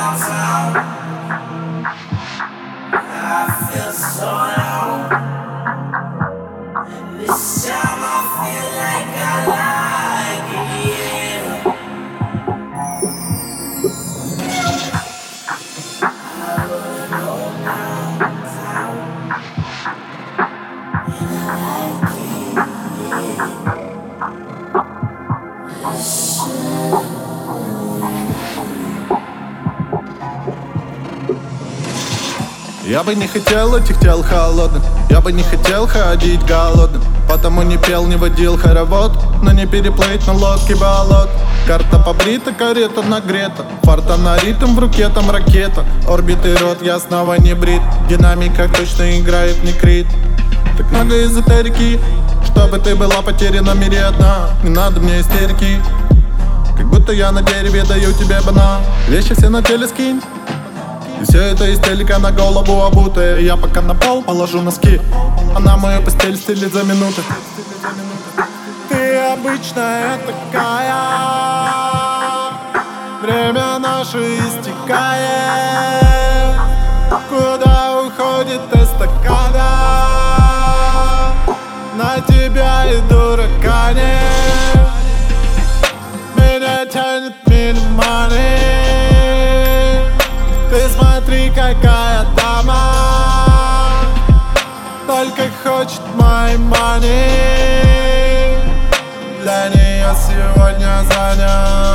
downtown. I feel so alone. This time I feel like I like it, yeah. I would go downtown, and I like it, yeah. Я бы не хотел этих тел холодных, я бы не хотел ходить голодным, потому не пел, не водил хоровод, но не переплыть на лодке болот. Карта побрита, карета нагрета, фарта на ритм, в руке там ракета. Орбиты рот, я снова не брит, динамика точно играет не крит. Так много эзотерики, чтобы ты была потеряна в мире одна. Не надо мне истерики, как будто я на дереве даю тебе банан. Вещи все на теле скинь, и все это из телека на голову обутая. Я пока на пол положу носки, она мою постель стелит за минуты. Ты обычная такая, время наше истекает. Куда уходит эстакада? На тебя и дурака нет. Меня тянет мини-мани. Ты смотри, какая дама, только хочет моей мани. Для нее сегодня занят.